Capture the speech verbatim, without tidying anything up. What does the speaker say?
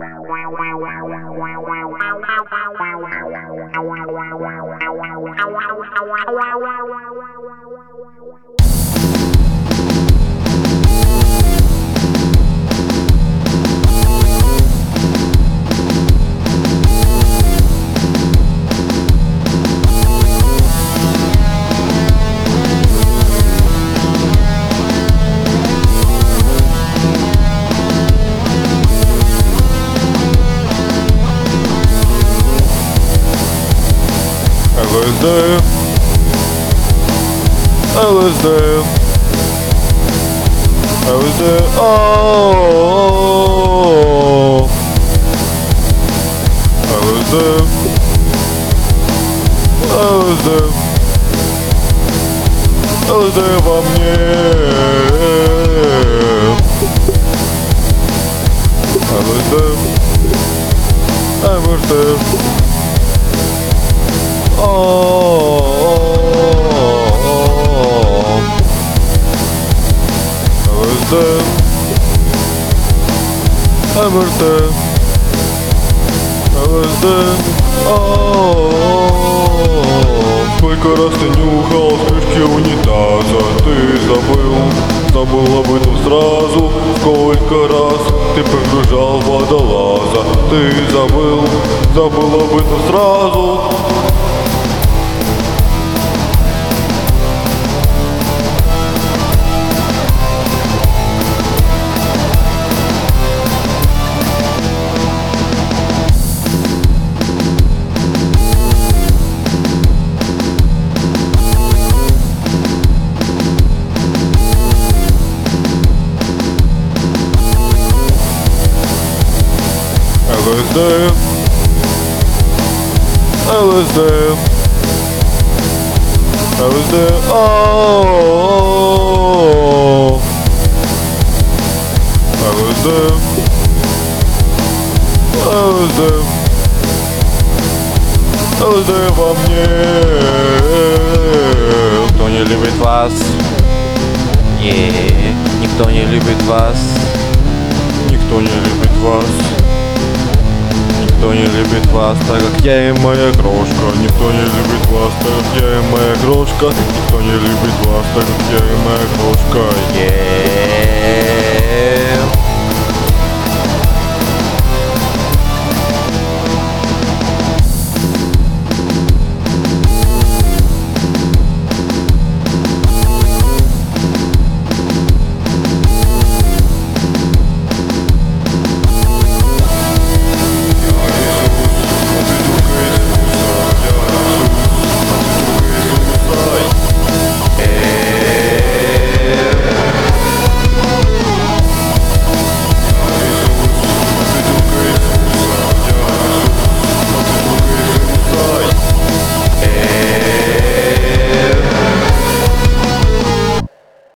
ЛСД, ЛСД, ЛСД, ааа, ЛСД, ЛСД, ЛСД во мне, ЛСД, ЛСД. ЛСД, МРТ, ЛСД, сколько раз ты нюхал крышки унитаза, ты забыл, забыл об этом сразу. Сколько раз ты погружал водолаза, ты забыл, забыл об этом сразу. ЛСД, ЛСД, ЛСД, ааа, ЛСД, ЛСД, ЛСД во мне. Никто не любит вас, не, никто не любит вас, Никто не любит вас, никто не любит вас, так как я и моя крошка. Никто не любит вас, так как я и моя крошка. Никто не любит вас, так как я и моя крошка. yeah.